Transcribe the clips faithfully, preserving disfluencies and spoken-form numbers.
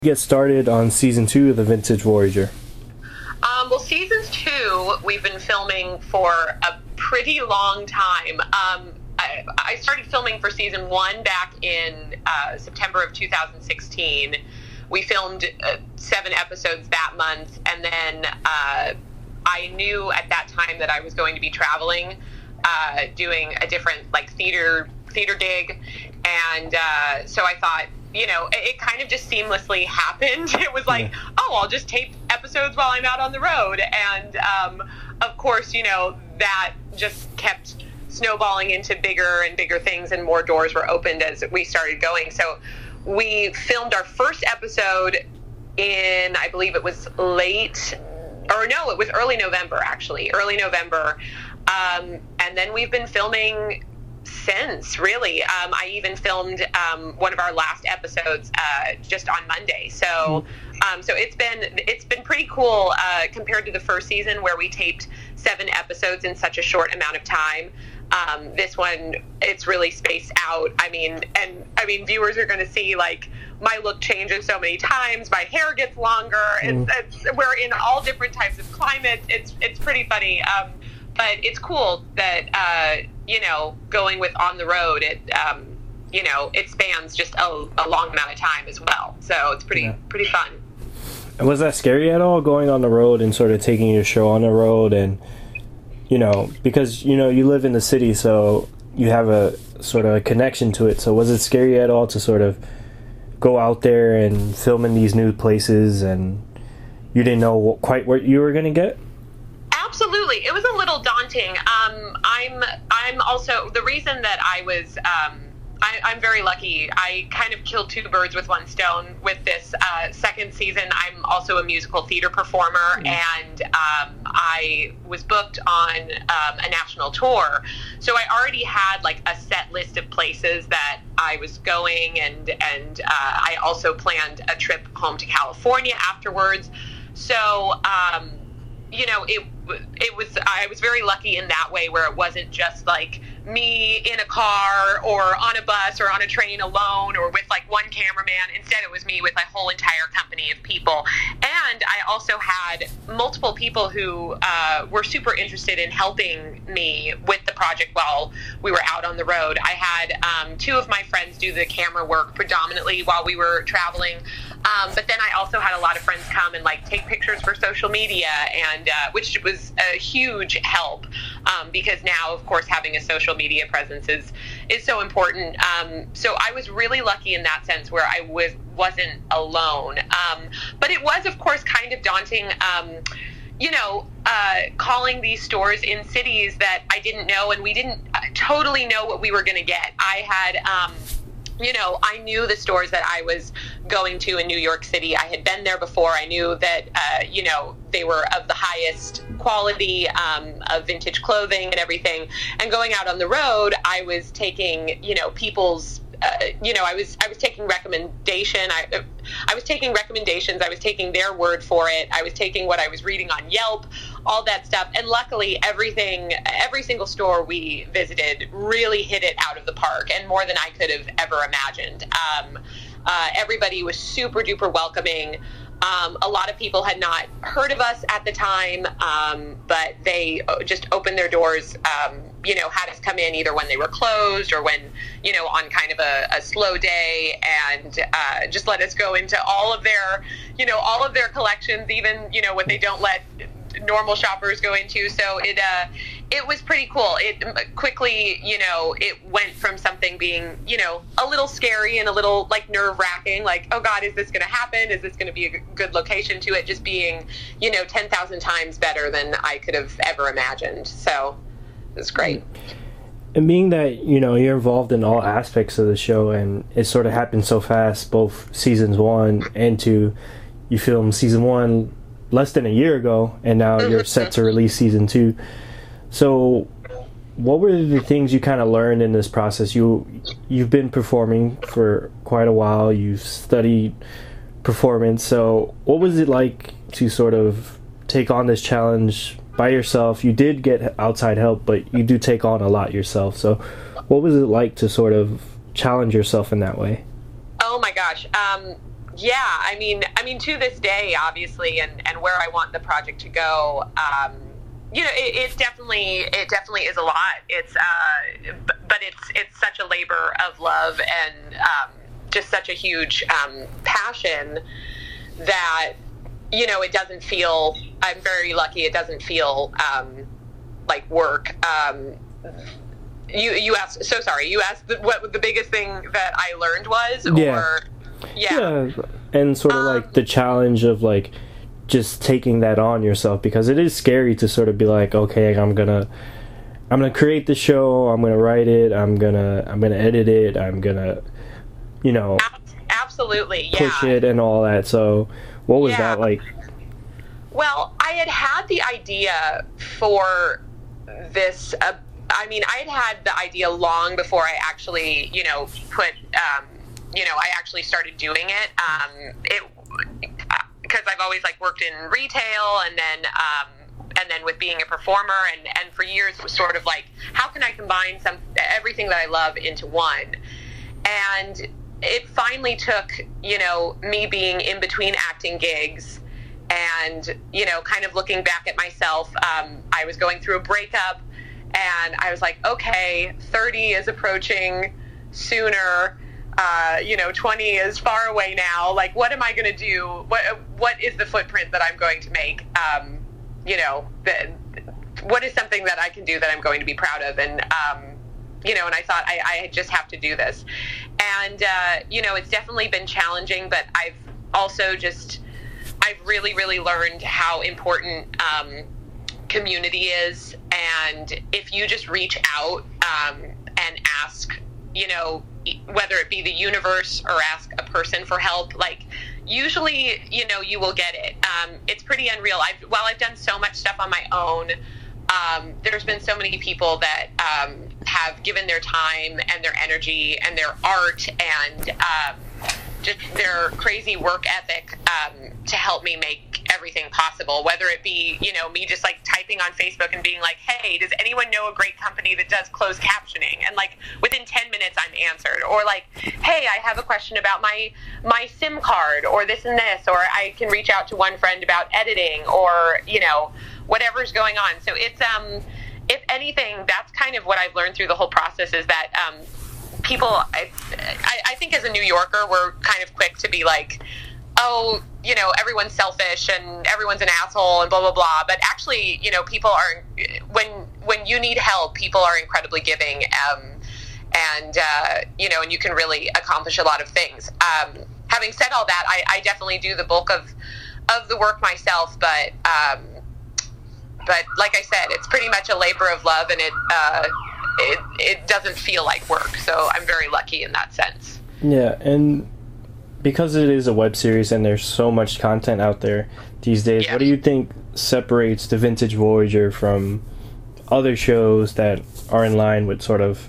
Get started on season two of The Vintage Voyager? Um, well, season two, we've been filming for a pretty long time. Um, I, I started filming for season one back in uh, September of two thousand sixteen. We filmed uh, seven episodes that month, and then uh, I knew at that time that I was going to be traveling, uh, doing a different like theater theater gig, and uh, so I thought, you know, it, it kind of just seamlessly happened. It was like, yeah. oh, I'll just tape episodes while I'm out on the road. And, um, of course, you know, that just kept snowballing into bigger and bigger things, and more doors were opened as we started going. So we filmed our first episode in, I believe it was late, or no, it was early November, actually, early November. Um, and then we've been filming since, really. Um, I even filmed um, one of our last episodes uh, just on Monday. So, um, so it's been it's been pretty cool uh, compared to the first season where we taped seven episodes in such a short amount of time. Um, this one, it's really spaced out. I mean, and I mean, viewers are going to see like my look changes so many times. My hair gets longer. Mm. It's, it's we're in all different types of climates. It's it's pretty funny. Um, But it's cool that, uh, you know, going with On the Road, it, um, you know, it spans just a, a long amount of time as well. So it's pretty, yeah. pretty fun. And was that scary at all, going on the road and sort of taking your show on the road? And, you know, because, you know, you live in the city, so you have a sort of a connection to it. So was it scary at all to sort of go out there and film in these new places, and you didn't know what, quite what you were going to get? Absolutely. It was a little daunting. Um, I'm I'm also, the reason that I was, um, I, I'm very lucky. I kind of killed two birds with one stone with this uh, second season. I'm also a musical theater performer, mm. and um, I was booked on um, a national tour. So I already had like a set list of places that I was going, and, and uh, I also planned a trip home to California afterwards. So, um, you know, it it was, I was very lucky in that way, where it wasn't just like me in a car or on a bus or on a train alone or with like one cameraman. Instead, it was me with a whole entire company of people. And I also had multiple people who uh, were super interested in helping me with the project while we were out on the road. I had um, two of my friends do the camera work predominantly while we were traveling. Um, but then I also had a lot of friends come and like take pictures for social media, and uh, which was a huge help, um, because now, of course, having a social media presence is is so important. Um, so I was really lucky in that sense, where I was wasn't alone. Um, but it was, of course, kind of daunting. Um, you know, uh, calling these stores in cities that I didn't know, and we didn't uh, totally know what we were going to get. I had. Um, You know, I knew the stores that I was going to in New York City. I had been there before. I knew that, uh, you know, they were of the highest quality um, of vintage clothing and everything. And going out on the road, I was taking, you know, people's, uh, you know, I was I was taking recommendation. I, I was taking recommendations. I was taking their word for it. I was taking what I was reading on Yelp, all that stuff. And luckily, everything, every single store we visited really hit it out of the park, and more than I could have ever imagined. Um, uh, everybody was super duper welcoming. Um, a lot of people had not heard of us at the time, um, but they just opened their doors, um, you know, had us come in either when they were closed or when, you know, on kind of a, a slow day, and uh, just let us go into all of their, you know, all of their collections, even, you know, what they don't let normal shoppers go into. So it uh it was pretty cool. It quickly, you know, it went from something being, you know, a little scary and a little like nerve-wracking, like, oh God, is this going to happen? Is this going to be a good location, to it just being, you know, ten thousand times better than I could have ever imagined. So it was great. And being that, you know, you're involved in all aspects of the show, and it sort of happened so fast, both seasons one and two. You filmed season one less than a year ago, and now you're set to release season two. So what were the things you kind of learned in this process? You, you've been performing for quite a while. You've studied performance. So what was it like to sort of take on this challenge by yourself? You did get outside help, but you do take on a lot yourself. So what was it like to sort of challenge yourself in that way? Oh my gosh. Um, Yeah, I mean, I mean, to this day, obviously, and, and where I want the project to go, um, you know, it, it's definitely, it definitely is a lot. It's, uh, but it's, it's such a labor of love and um, just such a huge um, passion that, you know, it doesn't feel, I'm very lucky, it doesn't feel um, like work. Um, you, you asked, so sorry, you asked the, what the biggest thing that I learned was, yeah. or, yeah. yeah. And sort of um, like the challenge of like, just taking that on yourself, because it is scary to sort of be like, okay, I'm gonna I'm gonna create the show, I'm gonna write it, I'm gonna I'm gonna edit it, I'm gonna, you know, absolutely, push yeah. it and all that. So what was yeah. that like? Well, I had had the idea for this uh, I mean, I had had the idea long before I actually, you know, put um, you know, I actually started doing it. Um, it because I've always like worked in retail, and then um, and then with being a performer, and, and for years it was sort of like, how can I combine some everything that I love into one? And it finally took, you know, me being in between acting gigs, and you know, kind of looking back at myself. Um, I was going through a breakup, and I was like, okay, thirty is approaching sooner. Uh, you know, twenty is far away now. Like, what am I going to do? What What is the footprint that I'm going to make? Um, you know, the, what is something that I can do that I'm going to be proud of? And, um, you know, and I thought I, I just have to do this. And, uh, you know, it's definitely been challenging, but I've also just, I've really, really learned how important um, community is. And if you just reach out um, and ask, you know, whether it be the universe or ask a person for help, like usually, you know, you will get it. Um, it's pretty unreal. I've, while I've done so much stuff on my own, um, there's been so many people that um, have given their time and their energy and their art and um, just their crazy work ethic um, to help me make everything possible, whether it be, you know, me just like typing on Facebook and being like, hey, does anyone know a great company that does closed captioning? And like within ten minutes I'm answered. Or like, hey, I have a question about my my SIM card or this and this, or I can reach out to one friend about editing, or, you know, whatever's going on. So it's um if anything, that's kind of what I've learned through the whole process, is that um people, I, I think as a New Yorker, we're kind of quick to be like, oh, you know, everyone's selfish and everyone's an asshole and blah, blah, blah. But actually, you know, people are, when when you need help, people are incredibly giving. Um, and, uh, you know, and you can really accomplish a lot of things. Um, having said all that, I, I definitely do the bulk of, of the work myself. But, um, but like I said, it's pretty much a labor of love, and it, uh, it, it doesn't feel like work. So I'm very lucky in that sense. Yeah, and because it is a web series and there's so much content out there these days, yeah. What do you think separates the Vintage Voyager from other shows that are in line with sort of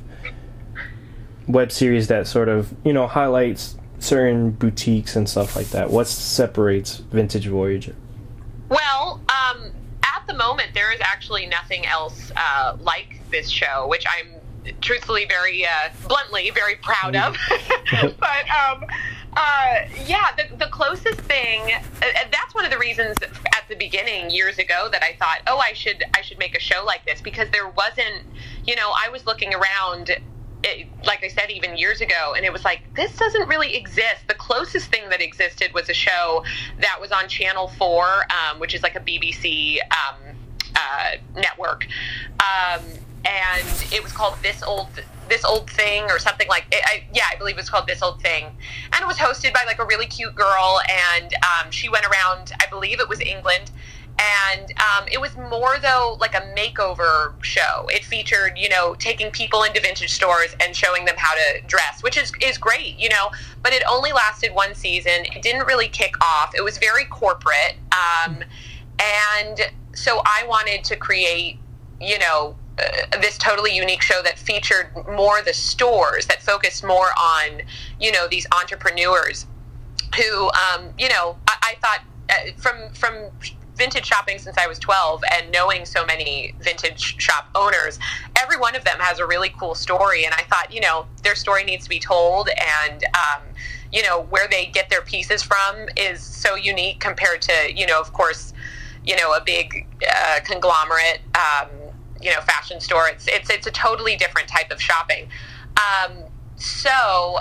web series that sort of, you know, highlights certain boutiques and stuff like that? What separates Vintage Voyager? Well, um, at the moment, there is actually nothing else uh, like this show, which I'm truthfully very, uh, bluntly, very proud of. But, um, uh, yeah, the, the closest thing, uh, that's one of the reasons at the beginning, years ago, that I thought, oh, I should, I should make a show like this, because there wasn't, you know, I was looking around, it, like I said, even years ago, and it was like, this doesn't really exist. The closest thing that existed was a show that was on Channel four, um, which is like a B B C um, uh, network, um, and it was called This Old This Old Thing, or something like it. I, yeah, I believe it was called This Old Thing, and it was hosted by like a really cute girl, and um, she went around, I believe it was England, and um, it was more though like a makeover show. It featured, you know, taking people into vintage stores and showing them how to dress, which is is great, you know, but it only lasted one season. It didn't really kick off. It was very corporate, um, and so I wanted to create, you know, Uh, this totally unique show that featured more the stores, that focused more on, you know, these entrepreneurs who, um, you know, I, I thought uh, from from vintage shopping since I was twelve, and knowing so many vintage shop owners, every one of them has a really cool story, and I thought, you know, their story needs to be told, and um, you know, where they get their pieces from is so unique compared to, you know, of course, you know, a big uh, conglomerate, um, you know, fashion store. It's, it's, it's a totally different type of shopping. Um, so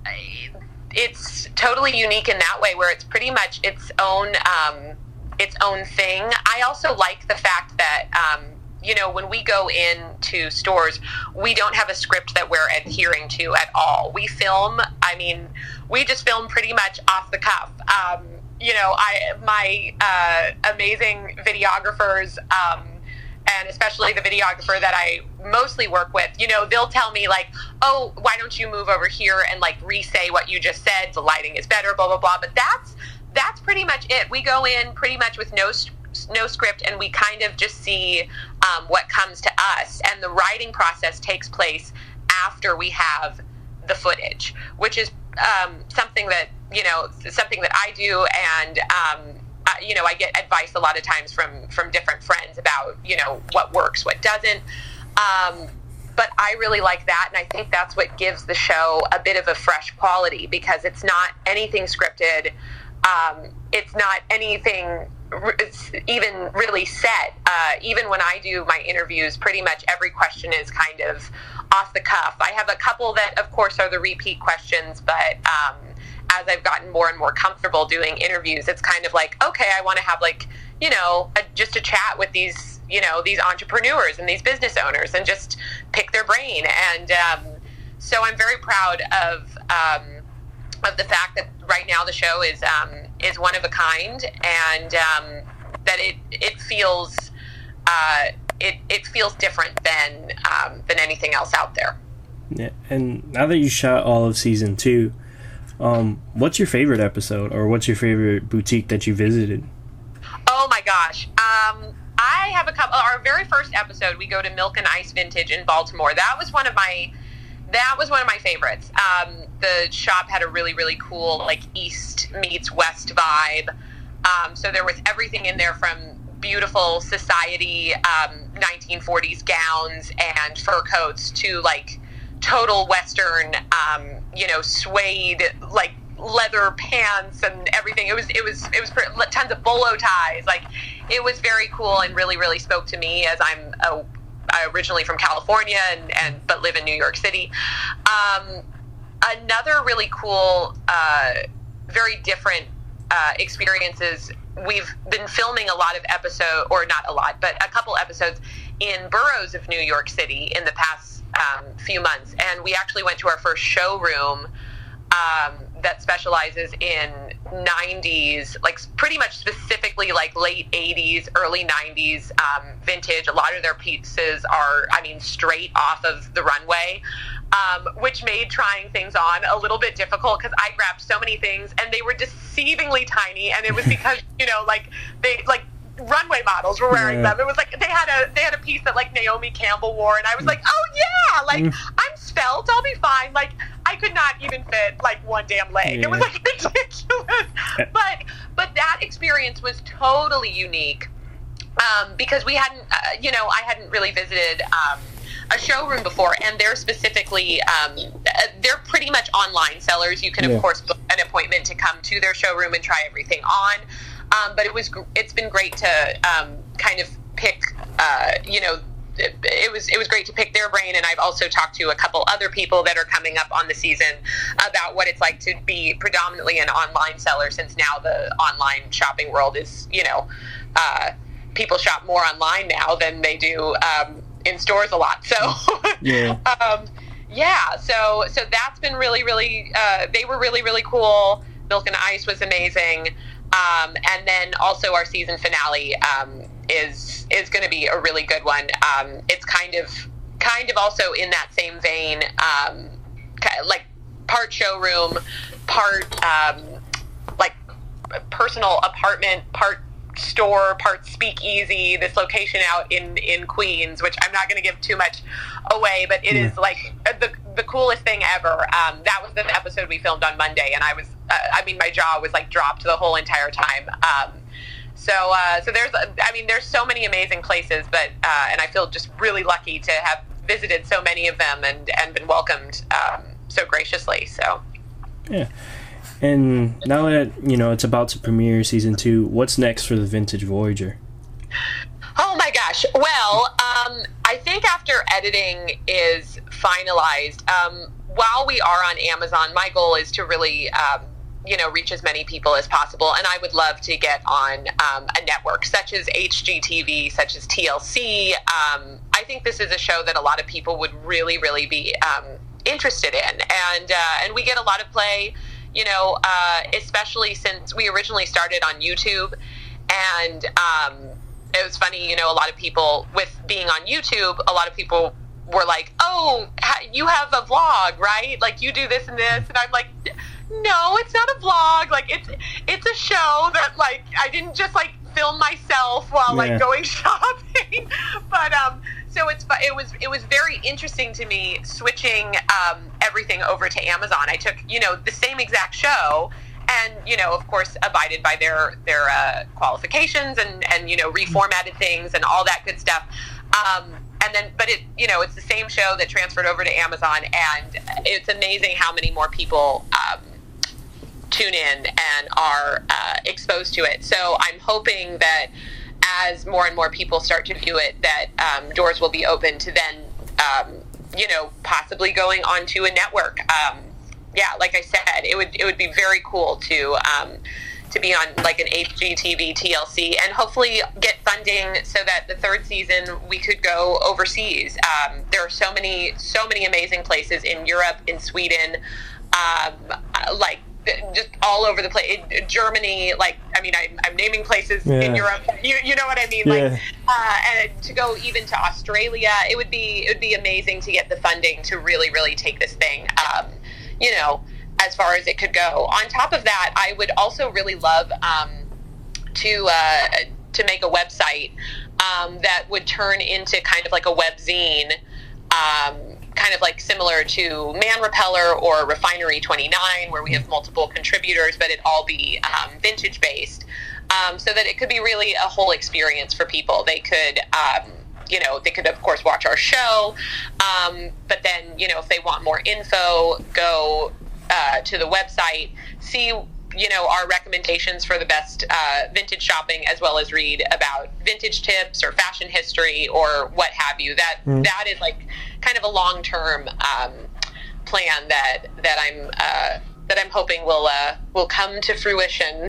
it's totally unique in that way, where it's pretty much its own, um, its own thing. I also like the fact that, um, you know, when we go into stores, we don't have a script that we're adhering to at all. We film, I mean, we just film pretty much off the cuff. Um, you know, I, my, uh, amazing videographers, um, and especially the videographer that I mostly work with, you know, they'll tell me like, oh, why don't you move over here and like re-say what you just said? The lighting is better, blah, blah, blah. But that's, that's pretty much it. We go in pretty much with no, no script, and we kind of just see um, what comes to us. And the writing process takes place after we have the footage, which is um, something that, you know, something that I do. And, um, Uh, you know, I get advice a lot of times from, from different friends about, you know, what works, what doesn't. Um, but I really like that, and I think that's what gives the show a bit of a fresh quality, because it's not anything scripted. Um, it's not anything it's even really set. Uh, even when I do my interviews, pretty much every question is kind of off the cuff. I have a couple that, of course, are the repeat questions, but um, as I've gotten more and more comfortable doing interviews, it's kind of like, okay, I want to have like, you know, a, just a chat with these, you know, these entrepreneurs and these business owners and just pick their brain. And um, so I'm very proud of um, of the fact that right now the show is um, is one of a kind, and um, that it it feels uh, it it feels different than um, than anything else out there. Yeah, and now that you shot all of season two, Um, what's your favorite episode, or what's your favorite boutique that you visited? Oh my gosh. Um, I have a couple. Our very first episode, we go to Milk and Ice Vintage in Baltimore. That was one of my, that was one of my favorites. Um, the shop had a really, really cool, like, East meets West vibe. Um, so there was everything in there, from beautiful society, um, nineteen forties gowns and fur coats to, like, total Western, um, you know, suede, like, leather pants and everything. It was, it was, it was tons of bolo ties. Like, it was very cool and really, really spoke to me, as I'm a, I originally from California and, and, but live in New York City. Um, another really cool, uh, very different, uh, experiences. We've been filming a lot of episodes, or not a lot, but a couple episodes in boroughs of New York City in the past Um, few months, and we actually went to our first showroom um, that specializes in nineties, like pretty much specifically like late eighties, early nineties um, vintage. A lot of their pieces are, I mean, straight off of the runway, um, which made trying things on a little bit difficult, because I grabbed so many things and they were deceivingly tiny, and it was because, you know, like they like runway models were wearing yeah. them. It was like they had a they had a piece that like Naomi Campbell wore, and I was like, oh yeah, like mm. I'm svelte, I'll be fine. Like I could not even fit like one damn leg. Yeah. It was like ridiculous. but but that experience was totally unique, um, because we hadn't, uh, you know, I hadn't really visited um, a showroom before, and they're specifically um, they're pretty much online sellers. You can yeah. of course book an appointment to come to their showroom and try everything on. Um, but it was, it's been great to um, kind of pick, uh, you know, it, it was it was great to pick their brain. And I've also talked to a couple other people that are coming up on the season about what it's like to be predominantly an online seller, since now the online shopping world is, you know, uh, people shop more online now than they do um, in stores a lot. So, yeah. um, yeah, so so that's been really, really, uh, they were really, really cool. Milk and Ice was amazing. Um, and then also our season finale um, is is going to be a really good one. Um, it's kind of kind of also in that same vein, um, like part showroom, part um, like personal apartment, part store, part speakeasy. This location out in, in Queens, which I'm not going to give too much away, but it yeah. is like the the coolest thing ever. Um, that was the episode we filmed on Monday, and I was, uh, I mean, my jaw was like dropped the whole entire time. Um, so, uh, so there's, I mean, there's so many amazing places, but, uh, and I feel just really lucky to have visited so many of them and, and been welcomed um, so graciously. So, yeah. And now that, you know, it's about to premiere season two, what's next for the Vintage Voyager? Oh my gosh. Well, um, I think after editing is finalized, um, while we are on Amazon, my goal is to really, um, you know, reach as many people as possible. And I would love to get on um, a network such as H G T V, such as T L C. Um, I think this is a show that a lot of people would really, really be um, interested in. And, uh, and we get a lot of play, you know, uh, especially since we originally started on YouTube. And um, it was funny, you know, a lot of people, with being on YouTube, a lot of people were like, oh, you have a vlog, right? Like, you do this and this. And I'm like, no, it's not a vlog. Like, it's it's a show that, like, I didn't just, like, film myself while, yeah. like, going shopping. But, um, so it's it was it was very interesting to me switching um, everything over to Amazon. I took, you know, the same exact show and, you know, of course, abided by their, their uh, qualifications and, and, you know, reformatted things and all that good stuff. Um, and then, but it, you know, it's the same show that transferred over to Amazon, and it's amazing how many more people um, tune in and are uh, exposed to it. So I'm hoping that as more and more people start to view it, that um, doors will be open to then, um, you know, possibly going onto a network. Um, yeah, like I said, it would it would be very cool to um, to be on like an H G T V, T L C, and hopefully get funding so that the third season we could go overseas. Um, there are so many so many amazing places in Europe, in Sweden, um, like just all over the place. In Germany, like I mean, I'm, I'm naming places yeah. in Europe. You you know what I mean? Yeah. Like, uh, and to go even to Australia, it would be it would be amazing to get the funding to really really take this thing. Um, you know, as far as it could go. On top of that, I would also really love um, to uh, to make a website um, that would turn into kind of like a web zine, um, kind of like similar to Man Repeller or Refinery twenty-nine, where we have multiple contributors, but it all be um, vintage based, um, so that it could be really a whole experience for people. They could um, you know, they could, of course, watch our show, um, but then, you know, if they want more info, go uh, to the website, see, you know, our recommendations for the best uh, vintage shopping, as well as read about vintage tips or fashion history or what have you. That mm. that is like kind of a long-term um, plan that that I'm uh, that I'm hoping will uh, will come to fruition.